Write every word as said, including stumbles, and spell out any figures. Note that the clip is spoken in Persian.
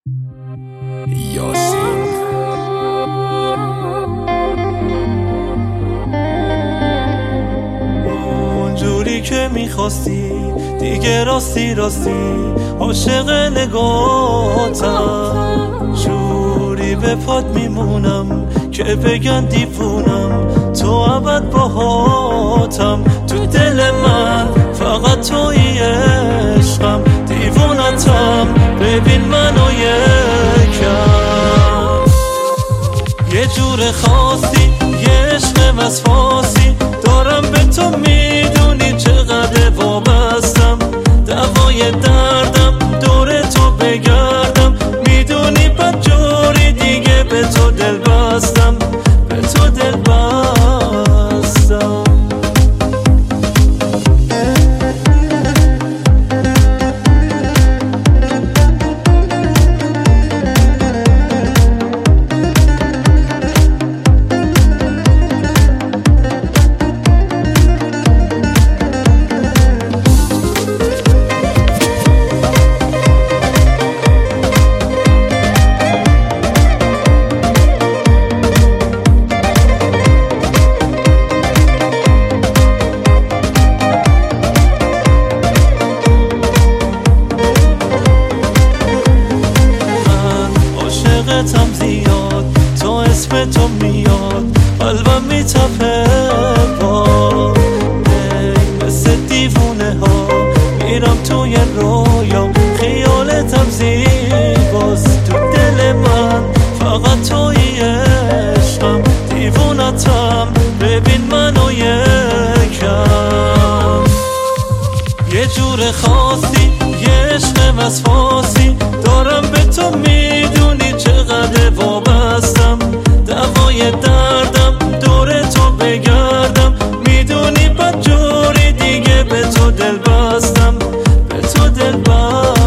یاسین اونجوری که میخواستی دیگه راستی راستی عاشق نگاتم، جوری به پات میمونم که بگن دیوونم، تو ابد باهاتم. تو دل من فقط تویی عشقم، دیوونتم ببین منو یکم. یه جور خاصی یه عشق وسواسی دارم به تو، میدونی چقدر وابستم، دوای دردم دور تو بگردم، میدونی بد جوری دیگه به تو دل بستم، به تو دل بستم. عاشقتم زیاد، تو اسم تو میاد قلبم میتپه با مثل دیوونه ها، میرم توی رویا خیالتم زیباست. تو دل من فقط توی عشقم، دیوونتم ببین منو یکم. یه جور خاصی یه عشق وسواسی دارم به تو، میدونی چقدر وابستم، دوای دردم دور تو بگردم، میدونی بد جوری دیگه به تو دل بستم، به تو دل بستم.